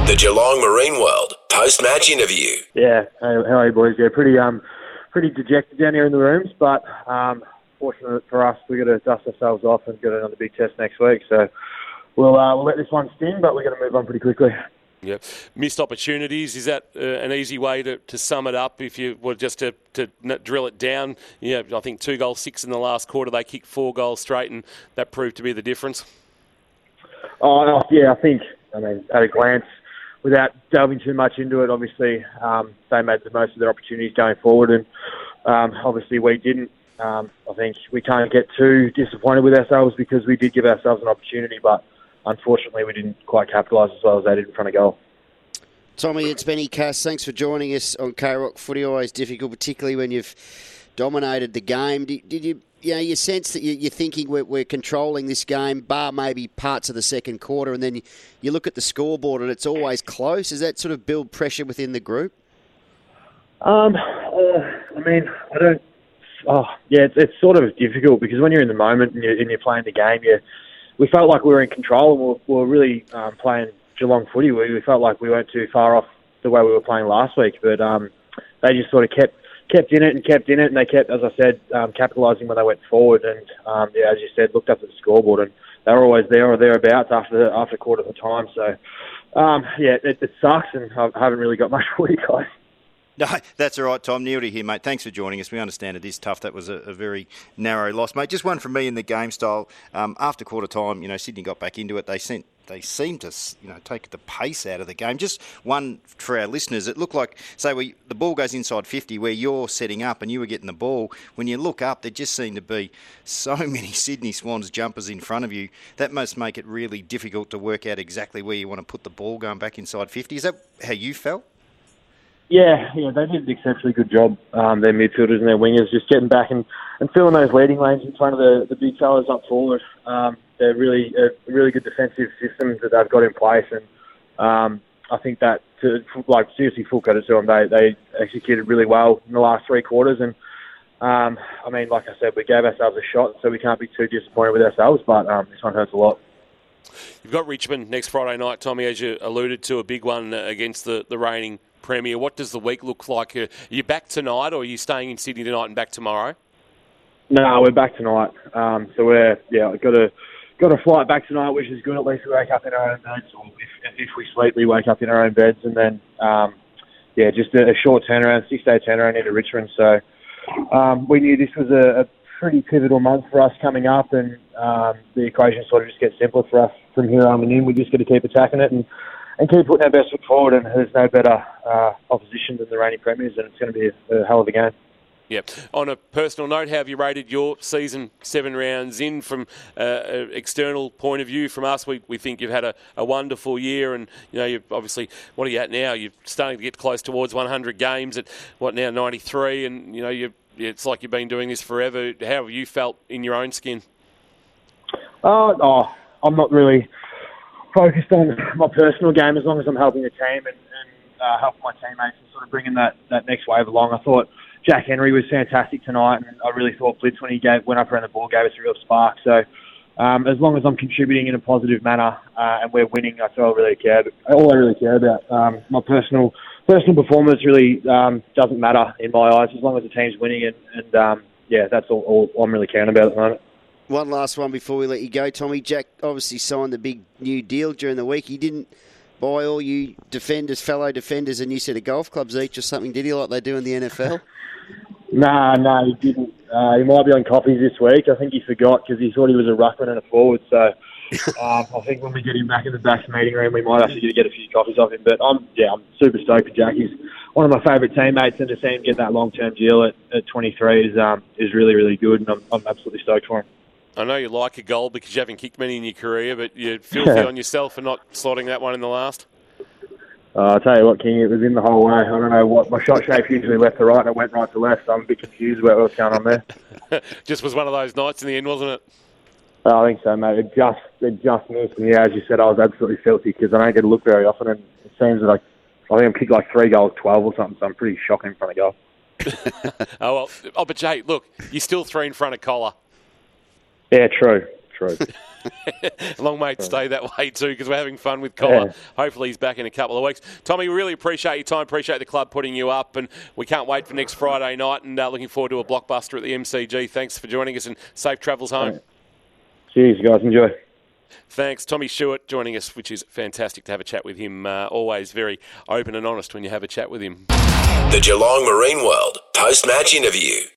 The Geelong Marine World post-match interview. Yeah, how are you boys? Yeah, pretty dejected down here in the rooms, but fortunate for us, we've got to dust ourselves off and get another big test next week. So we'll let this one sting, but we're going to move on pretty quickly. Yeah, missed opportunities. Is that an easy way to sum it up? If you were just to drill it down, yeah, I think 2 goals, 6 in the last quarter. They kicked 4 goals straight, and that proved to be the difference. Oh yeah, I think. At a glance, without delving too much into it, obviously they made the most of their opportunities going forward, and obviously we didn't. I think we can't get too disappointed with ourselves because we did give ourselves an opportunity, but unfortunately we didn't quite capitalise as well as they did in front of goal. Tommy, it's Benny Cass. Thanks for joining us on K-Rock Footy. Always difficult, particularly when you've dominated the game. Did you sense that you're thinking we're controlling this game, bar maybe parts of the second quarter, and then you look at the scoreboard and it's always close? Does that sort of build pressure within the group? It's sort of difficult because when you're in the moment and you're playing the game, we felt like we were in control and we were really playing Geelong footy. We felt like we weren't too far off the way we were playing last week, but they just sort of kept in it, and they kept, as I said, capitalising when they went forward. And as you said, looked up at the scoreboard, and they were always there or thereabouts after quarter of the time. So it sucks, and I haven't really got much footy, guys. No, that's all right, Tom. Neil here, mate. Thanks for joining us. We understand it is tough. That was a very narrow loss, mate. Just one from me in the game style. After quarter time, Sydney got back into it. They seemed to, take the pace out of the game. Just one for our listeners. It looked like, say, the ball goes inside 50 where you're setting up and you were getting the ball. When you look up, there just seemed to be so many Sydney Swans jumpers in front of you. That must make it really difficult to work out exactly where you want to put the ball going back inside 50. Is that how you felt? Yeah, they did an exceptionally good job, their midfielders and their wingers, just getting back and filling those leading lanes in front of the big fellas up forward. They're really good defensive systems that they've got in place, and I think that, seriously, full credit to them. They executed really well in the last 3 quarters, and like I said, we gave ourselves a shot, so we can't be too disappointed with ourselves, but this one hurts a lot. You've got Richmond next Friday night, Tommy, as you alluded to, a big one against the reigning Premier. What does the week look like? Are you back tonight, or are you staying in Sydney tonight and back tomorrow? No, we're back tonight. So we're got a flight back tonight, which is good. At least we wake up in our own beds, or if we sleep, we wake up in our own beds, and then just a short turnaround, 6-day turnaround into Richmond. So we knew this was a pretty pivotal month for us coming up, and the equation sort of just gets simpler for us from here on in. We just got to keep attacking it and keep putting our best foot forward, and there's no better opposition than the reigning premiers, and it's going to be a hell of a game. Yeah. On a personal note, how have you rated your season 7 rounds in from an external point of view? From us, we think you've had a wonderful year, and you're obviously, what are you at now? You're starting to get close towards 100 games at, 93, and it's like you've been doing this forever. How have you felt in your own skin? I'm not really focused on my personal game as long as I'm helping the team and helping my teammates and sort of bringing that next wave along. I thought Jack Henry was fantastic tonight, and I really thought Blitz, when he went up around the ball, gave us a real spark. So as long as I'm contributing in a positive manner and we're winning, that's all I really care about. My personal performance really doesn't matter in my eyes as long as the team's winning, and that's all I'm really caring about at the moment. One last one before we let you go, Tommy. Jack obviously signed the big new deal during the week. He didn't buy all you fellow defenders, a new set of golf clubs each or something, did he, like they do in the NFL? No, he didn't. He might be on coffees this week. I think he forgot because he thought he was a ruckman and a forward. So I think when we get him back in the back meeting room, we might actually get a few coffees off him. But I'm super stoked for Jack. He's one of my favourite teammates, and to see him get that long-term deal at 23 is really, really good, and I'm absolutely stoked for him. I know you like a goal because you haven't kicked many in your career, but you're filthy on yourself for not slotting that one in the last. I'll tell you what, King, it was in the whole way. I don't know what my shot shape usually left to right, and it went right to left, so I'm a bit confused about what's going on there. Just was one of those nights in the end, wasn't it? I think so, mate. It just missed, and as you said, I was absolutely filthy because I don't get to look very often, and it seems that I think I'm kicked like 3 goals, 12 or something, so I'm pretty shocking in front of goal. But Jay, look, you're still 3 in front of Collar. Yeah, true. true. Long may it stay that way too, because we're having fun with Collar. Yeah. Hopefully he's back in a couple of weeks. Tommy, we really appreciate your time, appreciate the club putting you up, and we can't wait for next Friday night, and looking forward to a blockbuster at the MCG. Thanks for joining us, and safe travels home. Right. Cheers, guys. Enjoy. Thanks. Tommy Stewart joining us, which is fantastic to have a chat with him. Always very open and honest when you have a chat with him. The Geelong Marine World post-match interview.